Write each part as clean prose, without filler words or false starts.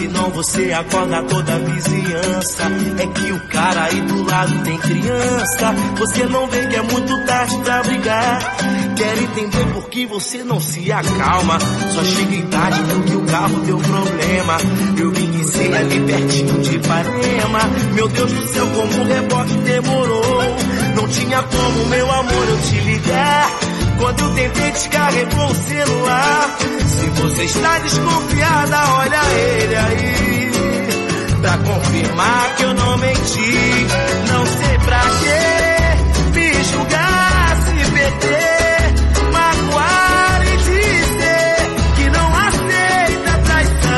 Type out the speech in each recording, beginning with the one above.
senão você acorda toda a vizinhança. É que o cara aí do lado tem criança. Você não vê que é muito tarde pra brigar. Quer entender por que você não se acalma. Só cheguei tarde porque o carro deu problema. Eu vim dizer ali pertinho de Ipanema. Meu Deus do céu, como o reboque demorou. Não tinha como, meu amor, eu te ligar. Quando eu tentei, descarregou o celular. Se você está desconfiada, olha ele aí, pra confirmar que eu não menti. Não sei pra que me julgar, se perder, magoar e dizer que não aceita traição.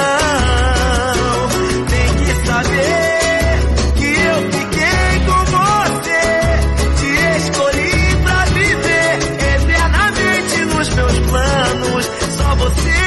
Tem que saber que eu fiquei com você, te escolhi pra viver eternamente nos meus planos, só você.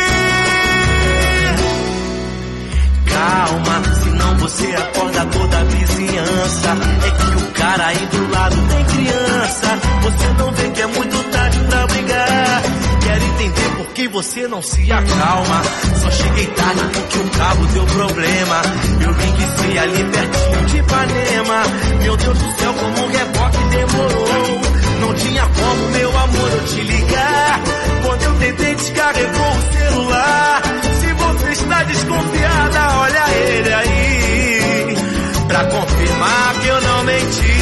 Calma, senão você acorda toda a vizinhança. É que o cara aí do lado tem criança. Você não vê que é muito tarde pra brigar. Quero entender por que você não se acalma. Só cheguei tarde porque o carro deu problema. Eu vim que sei ali pertinho de Ipanema. Meu Deus do céu, como um reboque demorou. Não tinha como, meu amor, eu te ligar. Quando eu tentei, descarregou o celular. Se você está desconfiada, olha ele aí, pra confirmar que eu não menti.